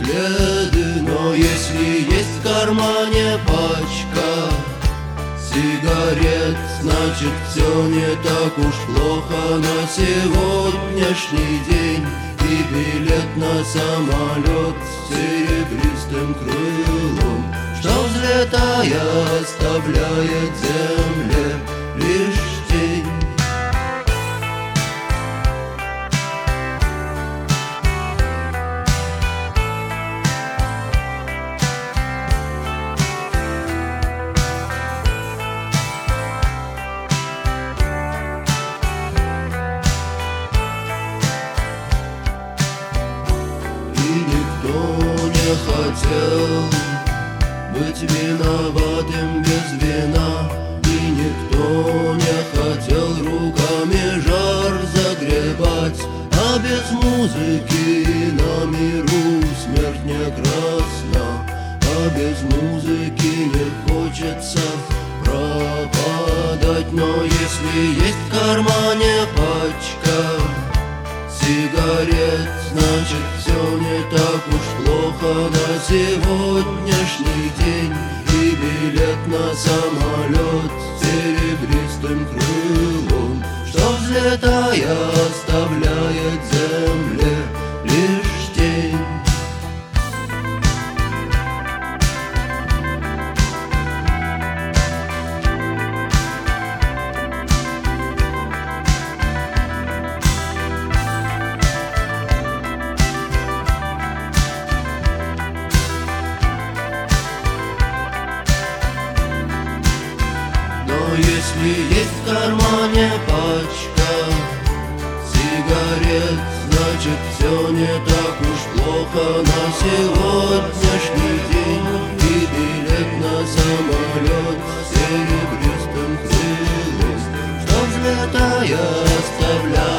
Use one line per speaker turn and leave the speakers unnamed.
следы. Но если есть в кармане пачка сигарет, значит все не так уж плохо на сегодняшний день. И билет на самолет с серебристым крылом, что взлетая оставляет земле лишь тень. Никто не хотел быть виноватым без вина, и никто не хотел руками жар загребать. А без музыки на миру смерть не красна, а без музыки не хочется пропадать. Но если есть в кармане пачка сигарет, значит все не так уж плохо на сегодняшний день. И билет на самолет с серебристым крылом, что взлетая оставляет земле лишь тень. Но если есть в кармане пачка сигарет, значит все не так уж плохо на сегодняшний день. И билет на самолет с серебристым крылом, что взлетая оставляет